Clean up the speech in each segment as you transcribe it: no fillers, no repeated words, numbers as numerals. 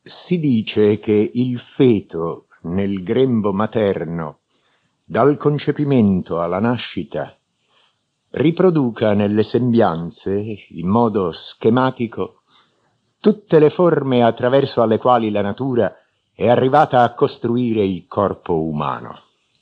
Si dice che il feto nel grembo materno, dal concepimento alla nascita, riproduca nelle sembianze, in modo schematico, tutte le forme attraverso alle quali la natura è arrivata a costruire il corpo umano.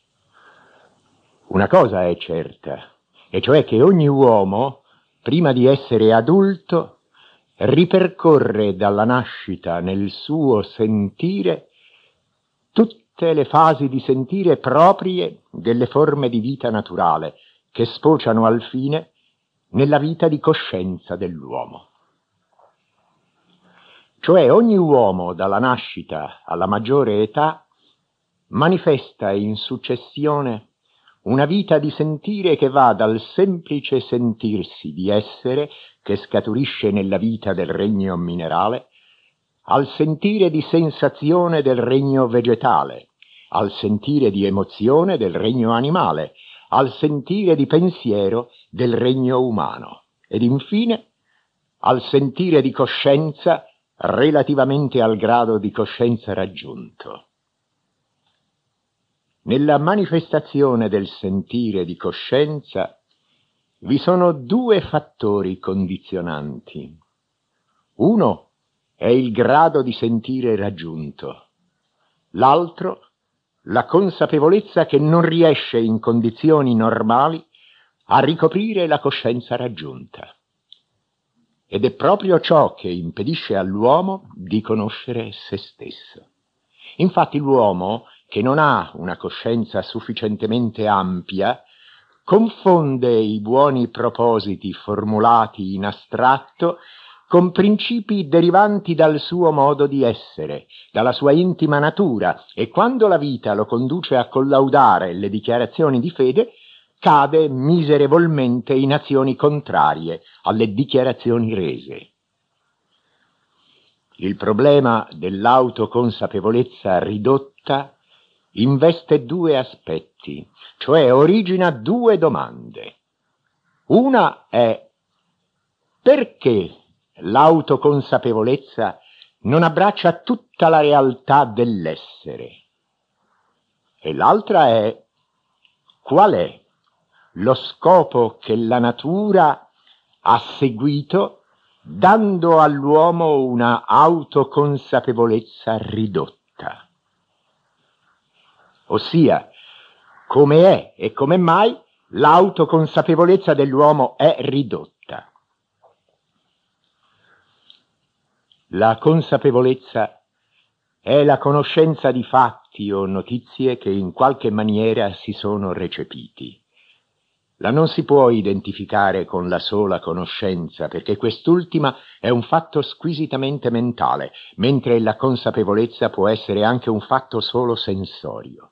Una cosa è certa, e cioè che ogni uomo, prima di essere adulto, ripercorre dalla nascita nel suo sentire tutte le fasi di sentire proprie delle forme di vita naturale che sfociano al fine nella vita di coscienza dell'uomo. Cioè ogni uomo dalla nascita alla maggiore età manifesta in successione una vita di sentire che va dal semplice sentirsi di essere, che scaturisce nella vita del regno minerale, al sentire di sensazione del regno vegetale, al sentire di emozione del regno animale, al sentire di pensiero del regno umano, ed infine al sentire di coscienza relativamente al grado di coscienza raggiunto. Nella manifestazione del sentire di coscienza vi sono due fattori condizionanti. Uno è il grado di sentire raggiunto, l'altro la consapevolezza che non riesce in condizioni normali a ricoprire la coscienza raggiunta. Ed è proprio ciò che impedisce all'uomo di conoscere se stesso. Infatti l'uomo, che non ha una coscienza sufficientemente ampia, confonde i buoni propositi formulati in astratto con principi derivanti dal suo modo di essere, dalla sua intima natura, e quando la vita lo conduce a collaudare le dichiarazioni di fede, cade miserevolmente in azioni contrarie alle dichiarazioni rese. Il problema dell'autoconsapevolezza ridotta investe due aspetti, cioè origina due domande. Una è: perché l'autoconsapevolezza non abbraccia tutta la realtà dell'essere? E l'altra è: qual è lo scopo che la natura ha seguito dando all'uomo una autoconsapevolezza ridotta? Ossia, come è e come mai l'autoconsapevolezza dell'uomo è ridotta. La consapevolezza è la conoscenza di fatti o notizie che in qualche maniera si sono recepiti. La non si può identificare con la sola conoscenza, perché quest'ultima è un fatto squisitamente mentale, mentre la consapevolezza può essere anche un fatto solo sensorio.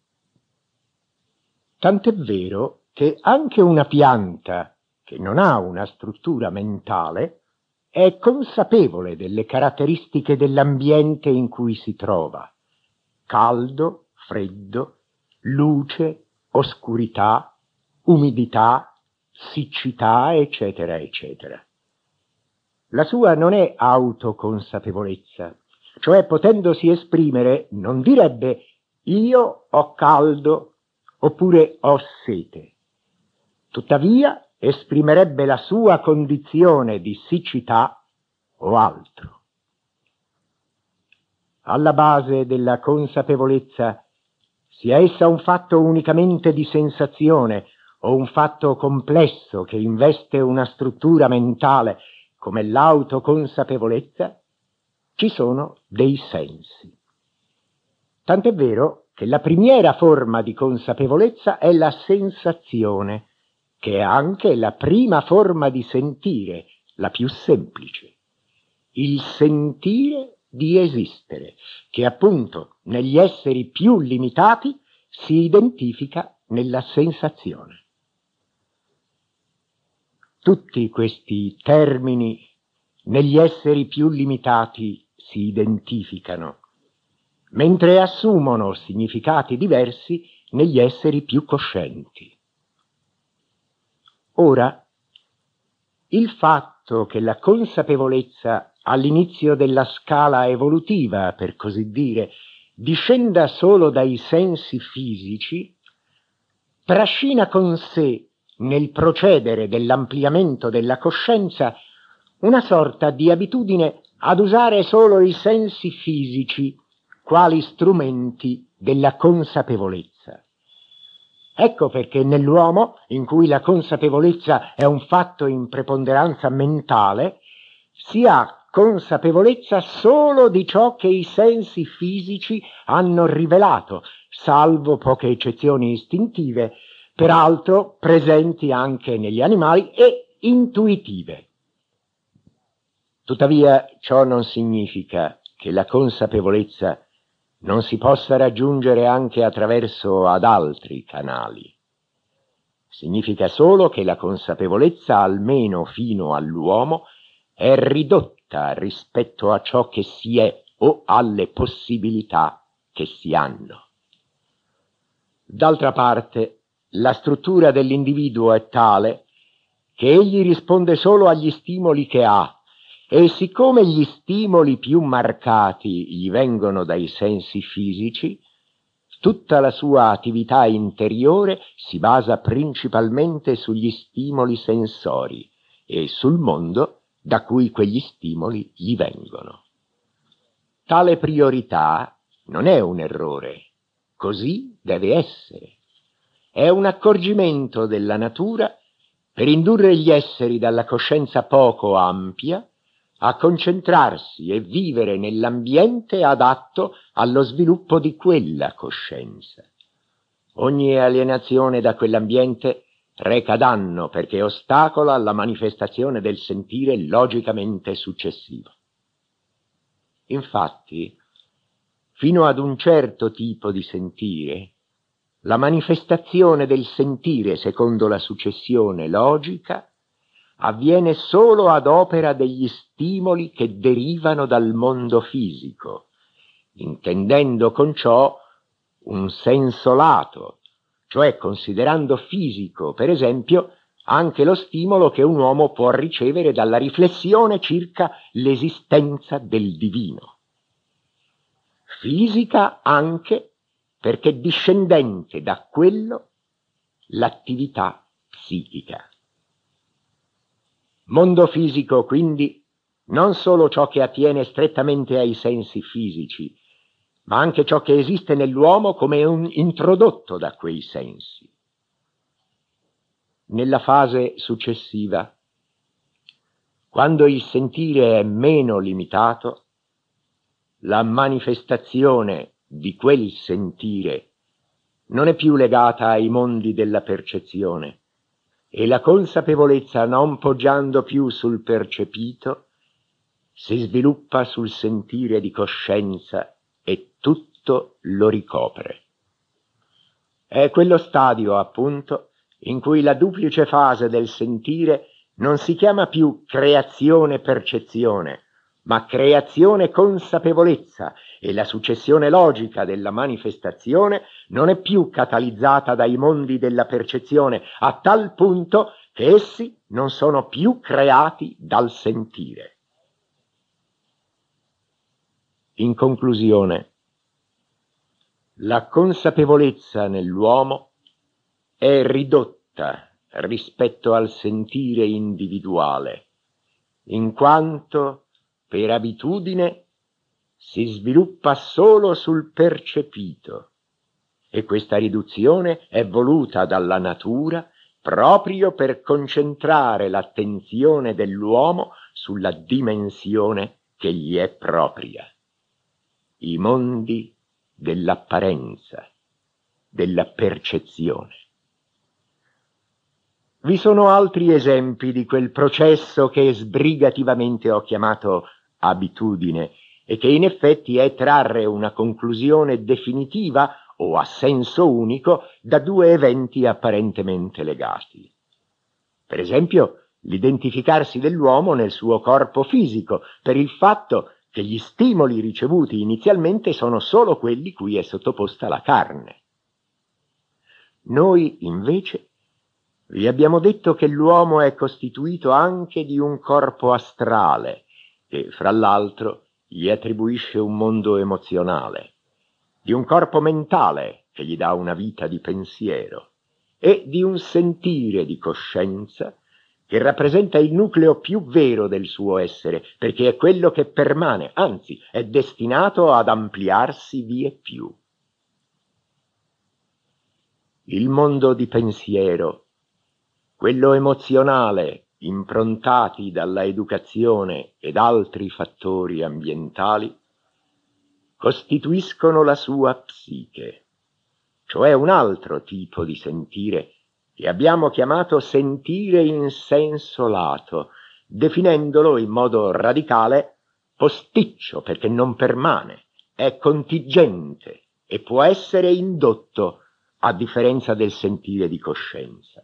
Tant'è vero che anche una pianta che non ha una struttura mentale è consapevole delle caratteristiche dell'ambiente in cui si trova: caldo, freddo, luce, oscurità, umidità, siccità, eccetera, eccetera. La sua non è autoconsapevolezza, cioè potendosi esprimere non direbbe io ho caldo oppure ho sete. Tuttavia esprimerebbe la sua condizione di siccità o altro. Alla base della consapevolezza, sia essa un fatto unicamente di sensazione o un fatto complesso che investe una struttura mentale come l'autoconsapevolezza, ci sono dei sensi. Tant'è vero che la primiera forma di consapevolezza è la sensazione, che è anche la prima forma di sentire, la più semplice. Il sentire di esistere, che appunto negli esseri più limitati si identifica nella sensazione. Tutti questi termini negli esseri più limitati si identificano, mentre assumono significati diversi negli esseri più coscienti. Ora, il fatto che la consapevolezza all'inizio della scala evolutiva, per così dire, discenda solo dai sensi fisici, trascina con sé, nel procedere dell'ampliamento della coscienza, una sorta di abitudine ad usare solo i sensi fisici quali strumenti della consapevolezza. Ecco perché nell'uomo, in cui la consapevolezza è un fatto in preponderanza mentale, si ha consapevolezza solo di ciò che i sensi fisici hanno rivelato, salvo poche eccezioni istintive, peraltro presenti anche negli animali e intuitive. Tuttavia ciò non significa che la consapevolezza non si possa raggiungere anche attraverso ad altri canali. Significa solo che la consapevolezza, almeno fino all'uomo, è ridotta rispetto a ciò che si è o alle possibilità che si hanno. D'altra parte, la struttura dell'individuo è tale che egli risponde solo agli stimoli che ha, e siccome gli stimoli più marcati gli vengono dai sensi fisici, tutta la sua attività interiore si basa principalmente sugli stimoli sensori e sul mondo da cui quegli stimoli gli vengono. Tale priorità non è un errore, così deve essere. È un accorgimento della natura per indurre gli esseri dalla coscienza poco ampia a concentrarsi e vivere nell'ambiente adatto allo sviluppo di quella coscienza. Ogni alienazione da quell'ambiente reca danno perché ostacola la manifestazione del sentire logicamente successivo. Infatti, fino ad un certo tipo di sentire, la manifestazione del sentire secondo la successione logica avviene solo ad opera degli stimoli che derivano dal mondo fisico, intendendo con ciò un senso lato, cioè considerando fisico, per esempio, anche lo stimolo che un uomo può ricevere dalla riflessione circa l'esistenza del divino. Fisica anche perché discendente da quello l'attività psichica. Mondo fisico, quindi, non solo ciò che attiene strettamente ai sensi fisici, ma anche ciò che esiste nell'uomo come un introdotto da quei sensi. Nella fase successiva, quando il sentire è meno limitato, la manifestazione di quel sentire non è più legata ai mondi della percezione, e la consapevolezza, non poggiando più sul percepito, si sviluppa sul sentire di coscienza e tutto lo ricopre. È quello stadio, appunto, in cui la duplice fase del sentire non si chiama più creazione-percezione, ma creazione-consapevolezza, e la successione logica della manifestazione non è più catalizzata dai mondi della percezione, a tal punto che essi non sono più creati dal sentire. In conclusione, la consapevolezza nell'uomo è ridotta rispetto al sentire individuale, in quanto per abitudine si sviluppa solo sul percepito, e questa riduzione è voluta dalla natura proprio per concentrare l'attenzione dell'uomo sulla dimensione che gli è propria, i mondi dell'apparenza, della percezione. Vi sono altri esempi di quel processo che sbrigativamente ho chiamato abitudine e che in effetti è trarre una conclusione definitiva o a senso unico da due eventi apparentemente legati. Per esempio, l'identificarsi dell'uomo nel suo corpo fisico, per il fatto che gli stimoli ricevuti inizialmente sono solo quelli cui è sottoposta la carne. Noi, invece, vi abbiamo detto che l'uomo è costituito anche di un corpo astrale che fra l'altro gli attribuisce un mondo emozionale, di un corpo mentale che gli dà una vita di pensiero e di un sentire di coscienza che rappresenta il nucleo più vero del suo essere, perché è quello che permane, anzi è destinato ad ampliarsi vie più. Il mondo di pensiero, quello emozionale, improntati dalla educazione ed altri fattori ambientali, costituiscono la sua psiche, cioè un altro tipo di sentire che abbiamo chiamato sentire in senso lato, definendolo in modo radicale posticcio, perché non permane, è contingente e può essere indotto, a differenza del sentire di coscienza.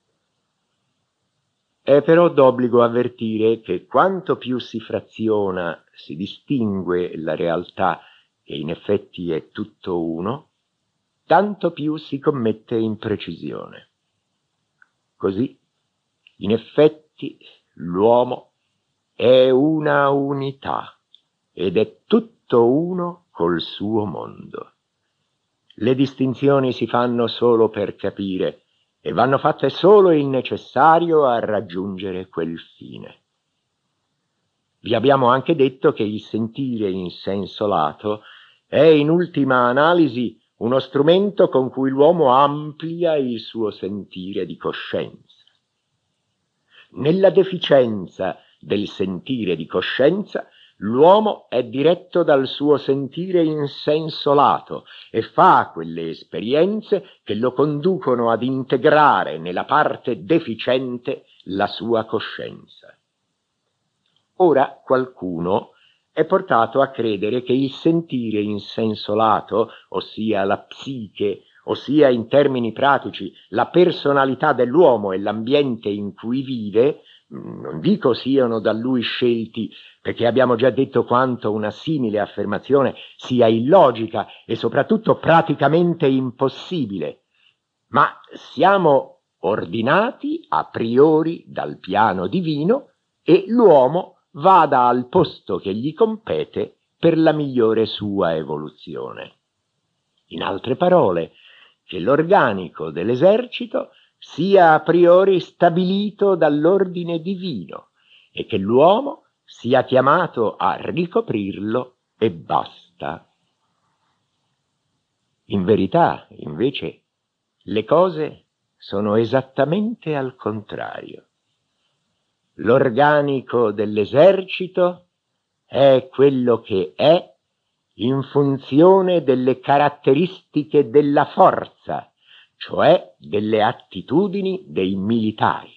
È però d'obbligo avvertire che quanto più si fraziona, si distingue la realtà, che in effetti è tutto uno, tanto più si commette imprecisione. Così, in effetti, l'uomo è una unità ed è tutto uno col suo mondo. Le distinzioni si fanno solo per capire e vanno fatte solo il necessario a raggiungere quel fine. Vi abbiamo anche detto che il sentire in senso lato è in ultima analisi uno strumento con cui l'uomo amplia il suo sentire di coscienza. Nella deficienza del sentire di coscienza, l'uomo è diretto dal suo sentire in senso lato e fa quelle esperienze che lo conducono ad integrare nella parte deficiente la sua coscienza. Ora qualcuno è portato a credere che il sentire in senso lato, ossia la psiche, ossia in termini pratici la personalità dell'uomo e l'ambiente in cui vive, non dico siano da lui scelti, perché abbiamo già detto quanto una simile affermazione sia illogica e soprattutto praticamente impossibile, ma siamo ordinati a priori dal piano divino e l'uomo vada al posto che gli compete per la migliore sua evoluzione. In altre parole, che l'organico dell'esercito sia a priori stabilito dall'ordine divino e che l'uomo sia chiamato a ricoprirlo e basta. In verità, invece, le cose sono esattamente al contrario. L'organico dell'esercito è quello che è in funzione delle caratteristiche della forza, cioè delle attitudini dei militari.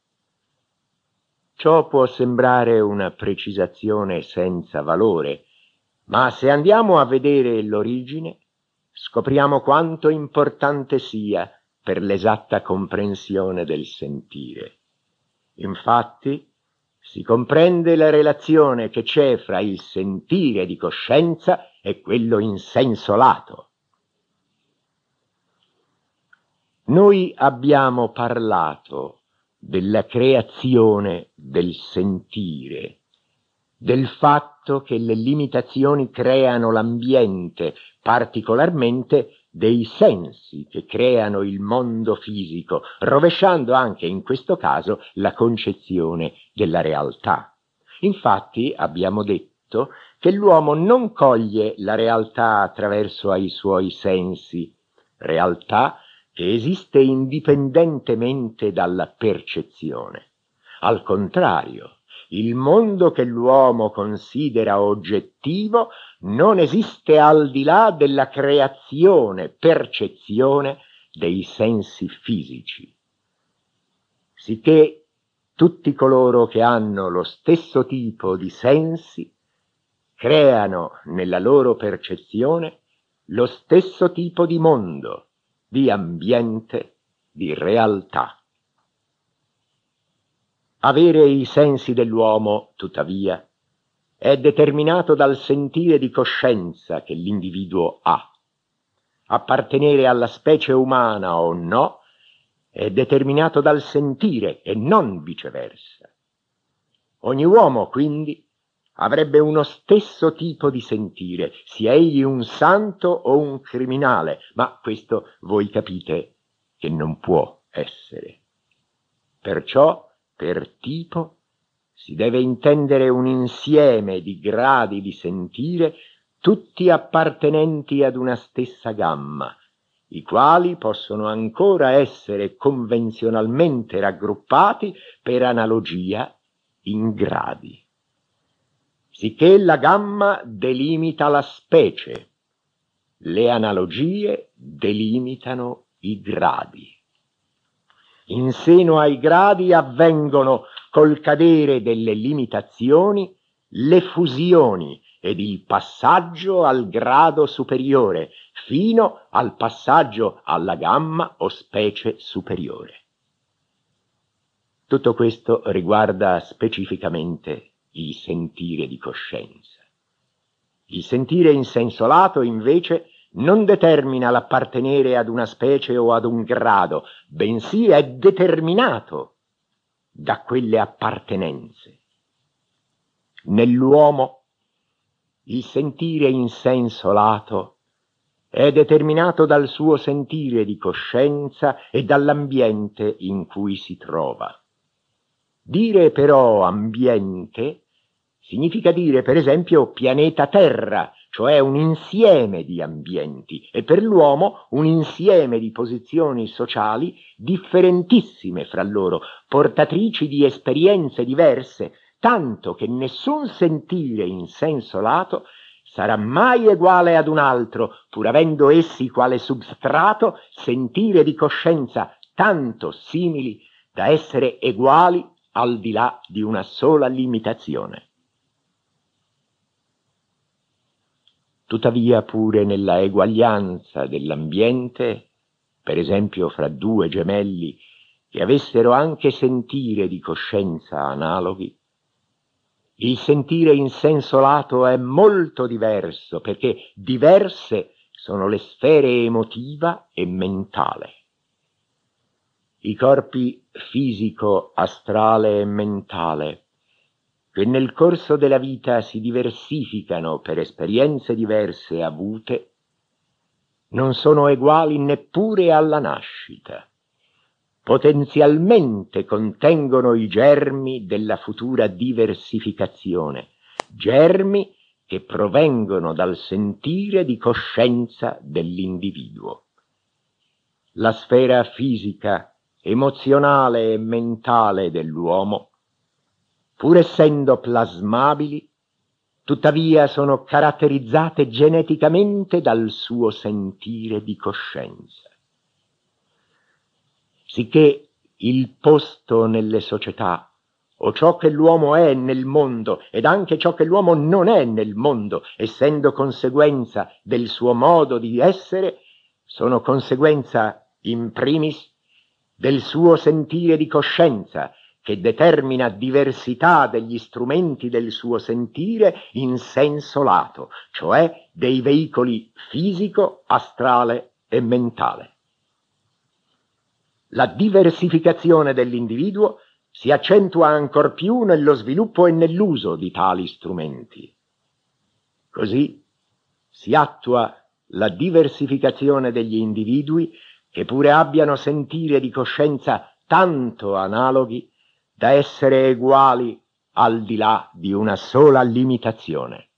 Ciò può sembrare una precisazione senza valore, ma se andiamo a vedere l'origine, scopriamo quanto importante sia per l'esatta comprensione del sentire. Infatti, si comprende la relazione che c'è fra il sentire di coscienza e quello in senso lato. Noi abbiamo parlato della creazione del sentire, del fatto che le limitazioni creano l'ambiente, particolarmente dei sensi che creano il mondo fisico, rovesciando anche in questo caso la concezione della realtà. Infatti abbiamo detto che l'uomo non coglie la realtà attraverso ai suoi sensi, realtà che esiste indipendentemente dalla percezione. Al contrario, il mondo che l'uomo considera oggettivo non esiste al di là della creazione-percezione dei sensi fisici. Sicché tutti coloro che hanno lo stesso tipo di sensi creano nella loro percezione lo stesso tipo di mondo, di ambiente, di realtà. Avere i sensi dell'uomo, tuttavia, è determinato dal sentire di coscienza che l'individuo ha. Appartenere alla specie umana o no è determinato dal sentire e non viceversa. Ogni uomo, quindi, avrebbe uno stesso tipo di sentire, sia egli un santo o un criminale, ma questo voi capite che non può essere. Perciò, per tipo, si deve intendere un insieme di gradi di sentire, tutti appartenenti ad una stessa gamma, i quali possono ancora essere convenzionalmente raggruppati per analogia in gradi. Sicché la gamma delimita la specie, le analogie delimitano i gradi. In seno ai gradi avvengono, col cadere delle limitazioni, le fusioni ed il passaggio al grado superiore, fino al passaggio alla gamma o specie superiore. Tutto questo riguarda specificamente il sentire di coscienza. Il sentire in senso lato, invece, non determina l'appartenere ad una specie o ad un grado, bensì è determinato da quelle appartenenze. Nell'uomo il sentire in senso lato è determinato dal suo sentire di coscienza e dall'ambiente in cui si trova. Dire però ambiente significa dire, per esempio, pianeta Terra, cioè un insieme di ambienti, e per l'uomo un insieme di posizioni sociali differentissime fra loro, portatrici di esperienze diverse, tanto che nessun sentire in senso lato sarà mai uguale ad un altro, pur avendo essi quale substrato sentire di coscienza tanto simili da essere uguali al di là di una sola limitazione. Tuttavia pure nella eguaglianza dell'ambiente, per esempio fra due gemelli che avessero anche sentire di coscienza analoghi, il sentire in senso lato è molto diverso, perché diverse sono le sfere emotiva e mentale. I corpi fisico, astrale e mentale, che nel corso della vita si diversificano per esperienze diverse avute, non sono uguali neppure alla nascita. Potenzialmente contengono i germi della futura diversificazione, germi che provengono dal sentire di coscienza dell'individuo. La sfera fisica, emozionale e mentale dell'uomo, pur essendo plasmabili, tuttavia sono caratterizzate geneticamente dal suo sentire di coscienza. Sicché il posto nelle società, o ciò che l'uomo è nel mondo, ed anche ciò che l'uomo non è nel mondo, essendo conseguenza del suo modo di essere, sono conseguenza in primis del suo sentire di coscienza, che determina diversità degli strumenti del suo sentire in senso lato, cioè dei veicoli fisico, astrale e mentale. La diversificazione dell'individuo si accentua ancor più nello sviluppo e nell'uso di tali strumenti. Così si attua la diversificazione degli individui che pure abbiano sentire di coscienza tanto analoghi da essere uguali al di là di una sola limitazione.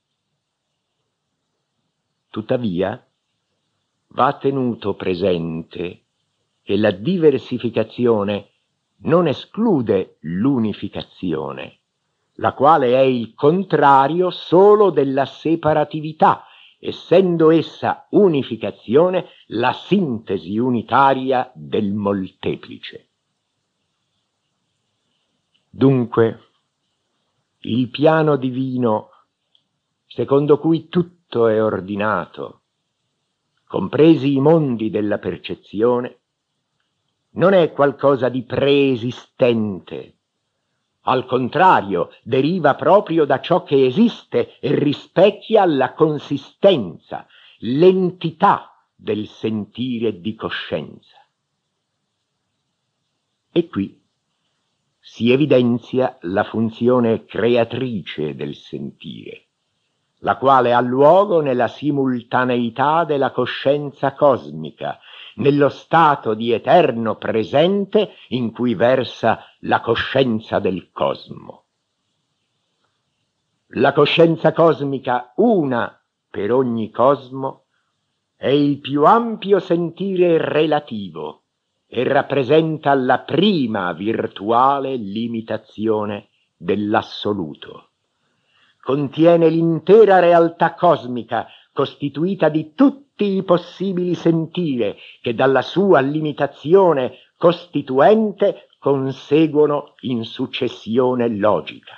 Tuttavia, va tenuto presente che la diversificazione non esclude l'unificazione, la quale è il contrario solo della separatività, essendo essa unificazione la sintesi unitaria del molteplice. Dunque, il piano divino, secondo cui tutto è ordinato, compresi i mondi della percezione, non è qualcosa di preesistente. Al contrario, deriva proprio da ciò che esiste e rispecchia la consistenza, l'entità del sentire di coscienza. E qui si evidenzia la funzione creatrice del sentire, la quale ha luogo nella simultaneità della coscienza cosmica, nello stato di eterno presente in cui versa la coscienza del cosmo. La coscienza cosmica, una per ogni cosmo, è il più ampio sentire relativo e rappresenta la prima virtuale limitazione dell'assoluto. Contiene l'intera realtà cosmica, costituita di tutti i possibili sentire che dalla sua limitazione costituente conseguono in successione logica.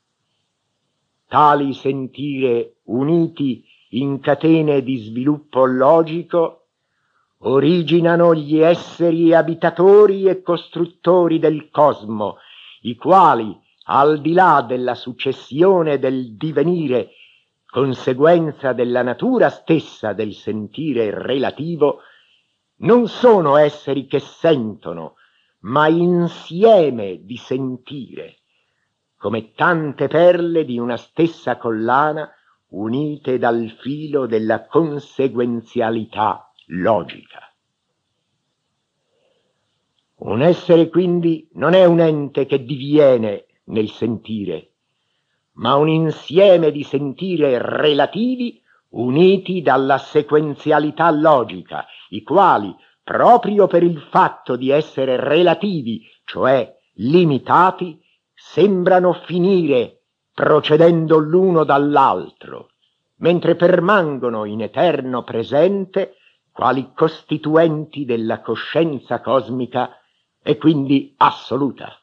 Tali sentire uniti in catene di sviluppo logico originano gli esseri abitatori e costruttori del cosmo, i quali, al di là della successione del divenire, conseguenza della natura stessa del sentire relativo, non sono esseri che sentono, ma insieme di sentire, come tante perle di una stessa collana unite dal filo della conseguenzialità logica. Un essere quindi non è un ente che diviene nel sentire, ma un insieme di sentire relativi uniti dalla sequenzialità logica, i quali, proprio per il fatto di essere relativi, cioè limitati, sembrano finire procedendo l'uno dall'altro, mentre permangono in eterno presente quali costituenti della coscienza cosmica e quindi assoluta.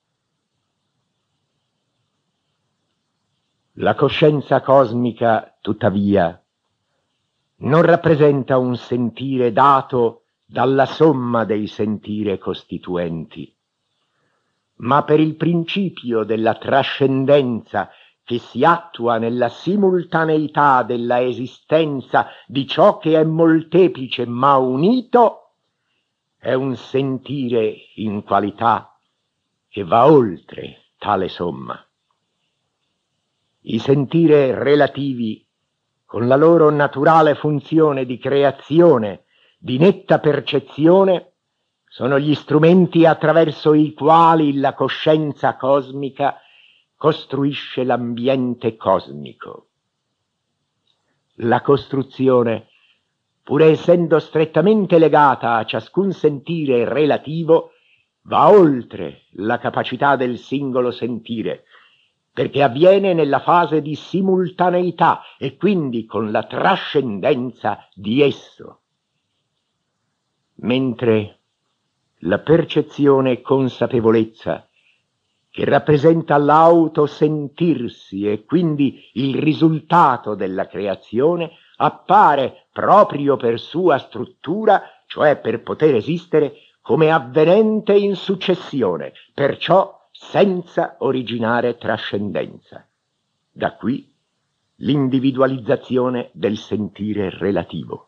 La coscienza cosmica, tuttavia, non rappresenta un sentire dato dalla somma dei sentire costituenti, ma per il principio della trascendenza che si attua nella simultaneità della esistenza di ciò che è molteplice ma unito, è un sentire in qualità che va oltre tale somma. I sentire relativi, con la loro naturale funzione di creazione, di netta percezione, sono gli strumenti attraverso i quali la coscienza cosmica costruisce l'ambiente cosmico. La costruzione, pur essendo strettamente legata a ciascun sentire relativo, va oltre la capacità del singolo sentire, perché avviene nella fase di simultaneità e quindi con la trascendenza di esso. Mentre la percezione e consapevolezza, che rappresenta l'autosentirsi e quindi il risultato della creazione, appare proprio per sua struttura, cioè per poter esistere, come avvenente in successione, perciò senza originare trascendenza. Da qui l'individualizzazione del sentire relativo.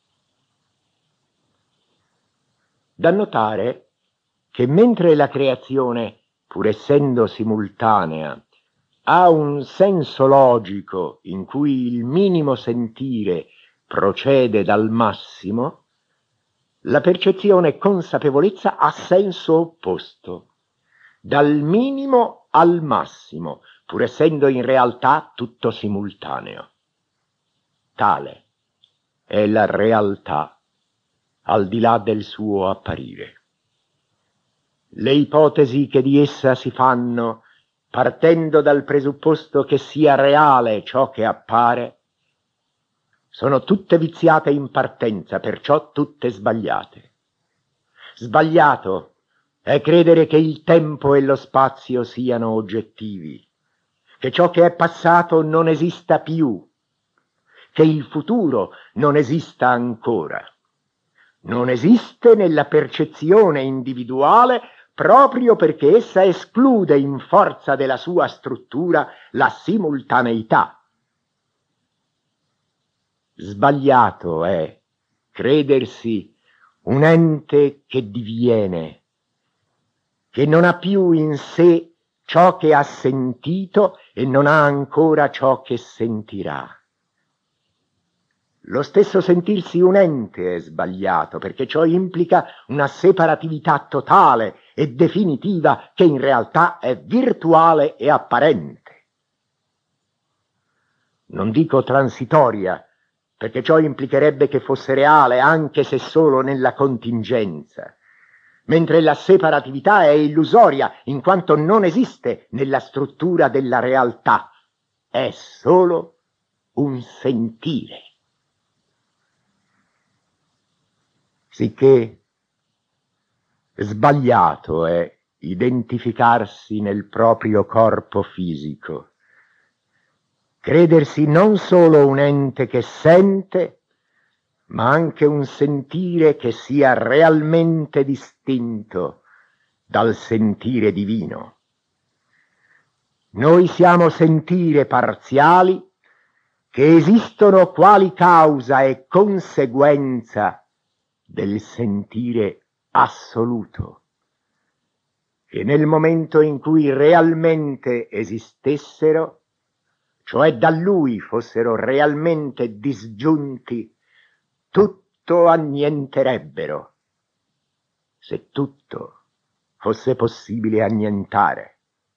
Da notare che mentre la creazione, pur essendo simultanea, ha un senso logico in cui il minimo sentire procede dal massimo, la percezione e consapevolezza ha senso opposto, dal minimo al massimo, pur essendo in realtà tutto simultaneo. Tale è la realtà al di là del suo apparire. Le ipotesi che di essa si fanno, partendo dal presupposto che sia reale ciò che appare, sono tutte viziate in partenza, perciò tutte sbagliate. Sbagliato è credere che il tempo e lo spazio siano oggettivi, che ciò che è passato non esista più, che il futuro non esista ancora. Non esiste nella percezione individuale proprio perché essa esclude in forza della sua struttura la simultaneità. Sbagliato è credersi un ente che diviene, che non ha più in sé ciò che ha sentito e non ha ancora ciò che sentirà. Lo stesso sentirsi un ente è sbagliato, perché ciò implica una separatività totale e definitiva che in realtà è virtuale e apparente. Non dico transitoria, perché ciò implicherebbe che fosse reale anche se solo nella contingenza, mentre la separatività è illusoria in quanto non esiste nella struttura della realtà, è solo un sentire. Sicché sbagliato è identificarsi nel proprio corpo fisico, credersi non solo un ente che sente, ma anche un sentire che sia realmente distinto dal sentire divino. Noi siamo sentire parziali che esistono quali causa e conseguenza del sentire assoluto, che nel momento in cui realmente esistessero, cioè da lui fossero realmente disgiunti, tutto annienterebbero, se tutto fosse possibile annientare.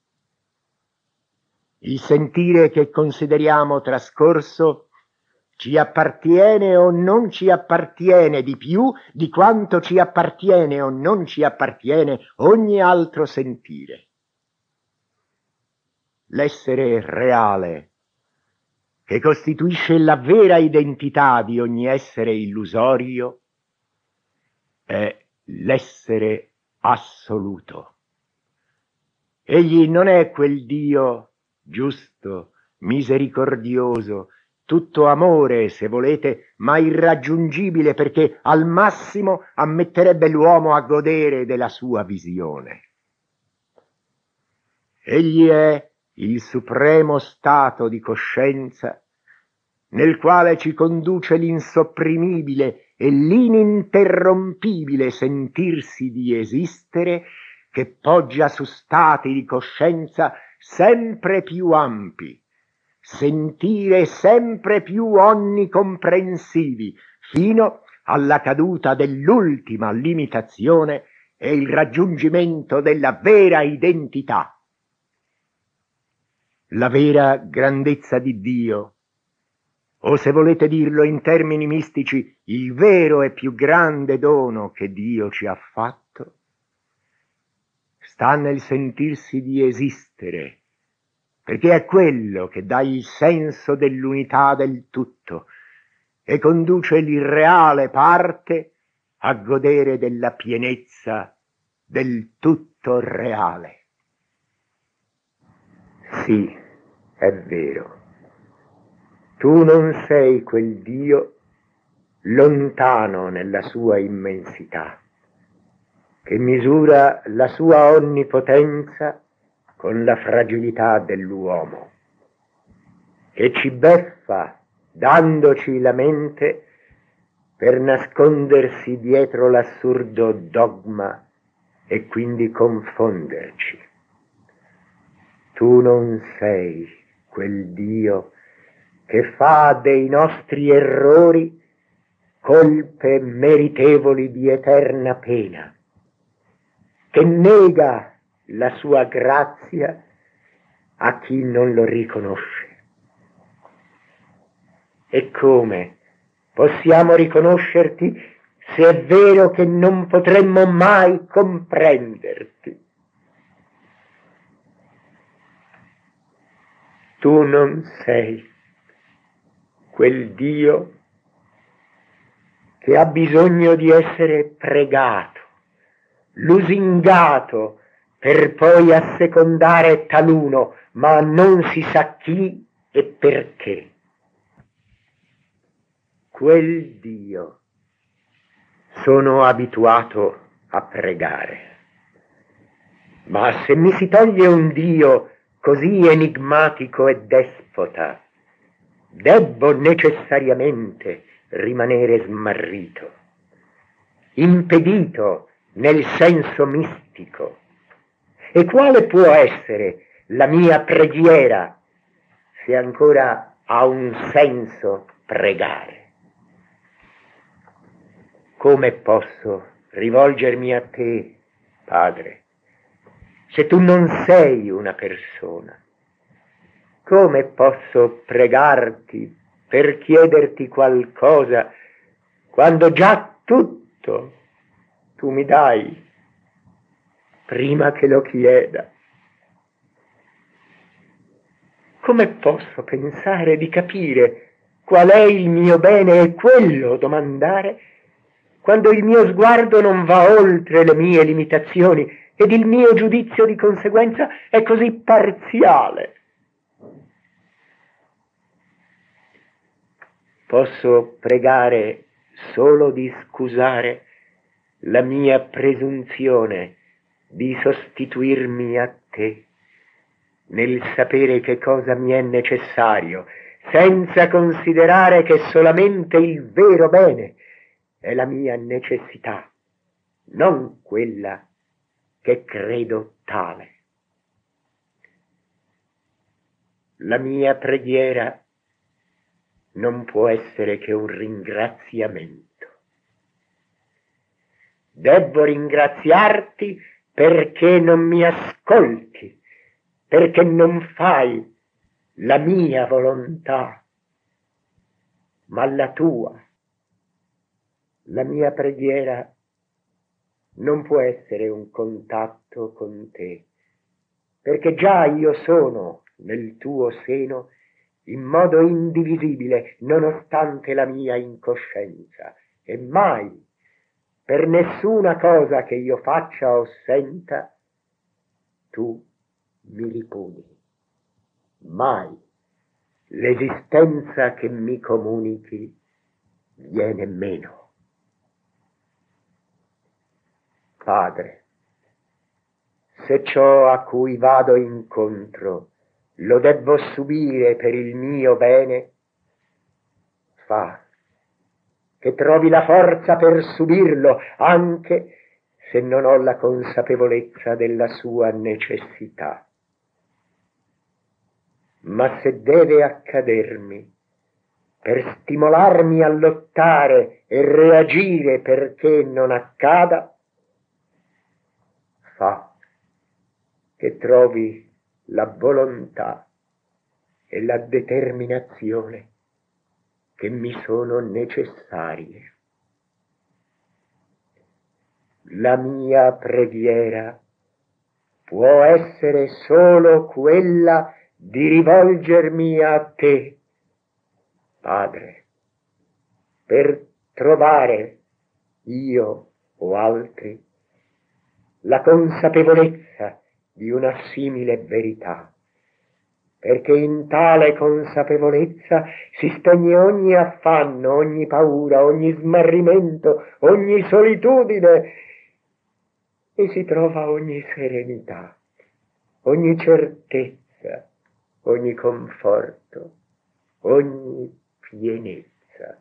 Il sentire che consideriamo trascorso ci appartiene o non ci appartiene di più di quanto ci appartiene o non ci appartiene ogni altro sentire. L'essere reale, che costituisce la vera identità di ogni essere illusorio, è l'essere assoluto. Egli non è quel Dio giusto, misericordioso, tutto amore, se volete, ma irraggiungibile perché al massimo ammetterebbe l'uomo a godere della sua visione. Egli è il supremo stato di coscienza nel quale ci conduce l'insopprimibile e l'ininterrompibile sentirsi di esistere che poggia su stati di coscienza sempre più ampi, sentire sempre più onnicomprensivi, fino alla caduta dell'ultima limitazione e il raggiungimento della vera identità. La vera grandezza di Dio, o se volete dirlo in termini mistici, il vero e più grande dono che Dio ci ha fatto, sta nel sentirsi di esistere, perché è quello che dà il senso dell'unità del tutto e conduce l'irreale parte a godere della pienezza del tutto reale. Sì, è vero. Tu non sei quel Dio lontano nella sua immensità, che misura la sua onnipotenza con la fragilità dell'uomo, che ci beffa dandoci la mente per nascondersi dietro l'assurdo dogma e quindi confonderci. Tu non sei quel Dio che fa dei nostri errori colpe meritevoli di eterna pena, che nega la sua grazia a chi non lo riconosce. E come possiamo riconoscerti se è vero che non potremmo mai comprenderti? Tu non sei quel Dio che ha bisogno di essere pregato, lusingato, per poi assecondare taluno, ma non si sa chi e perché. Quel Dio sono abituato a pregare. Ma se mi si toglie un Dio così enigmatico e despota, debbo necessariamente rimanere smarrito, impedito nel senso mistico, E quale può essere la mia preghiera se ancora ha un senso pregare? Come posso rivolgermi a te, Padre, se tu non sei una persona? Come posso pregarti per chiederti qualcosa quando già tutto tu mi dai prima che lo chieda? Come posso pensare di capire qual è il mio bene e quello domandare quando il mio sguardo non va oltre le mie limitazioni ed il mio giudizio di conseguenza è così parziale? Posso pregare solo di scusare la mia presunzione di sostituirmi a te nel sapere che cosa mi è necessario, senza considerare che solamente il vero bene è la mia necessità, non quella che credo tale. La mia preghiera non può essere che un ringraziamento. Devo ringraziarti perché non mi ascolti, perché non fai la mia volontà, ma la tua. La mia preghiera non può essere un contatto con te, perché già io sono nel tuo seno in modo indivisibile, nonostante la mia incoscienza, e mai, per nessuna cosa che io faccia o senta, tu mi ripugni. Mai l'esistenza che mi comunichi viene meno. Padre, se ciò a cui vado incontro lo devo subire per il mio bene, fa che trovi la forza per subirlo, anche se non ho la consapevolezza della sua necessità. Ma se deve accadermi per stimolarmi a lottare e reagire perché non accada, fa che trovi la volontà e la determinazione che mi sono necessarie. La mia preghiera può essere solo quella di rivolgermi a te, Padre, per trovare, io o altri, la consapevolezza di una simile verità, perché in tale consapevolezza si spegne ogni affanno, ogni paura, ogni smarrimento, ogni solitudine, e si trova ogni serenità, ogni certezza, ogni conforto, ogni pienezza.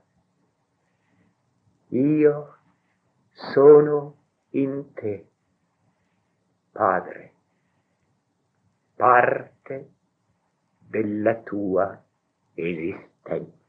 Io sono in te, Padre, parte della tua esistenza.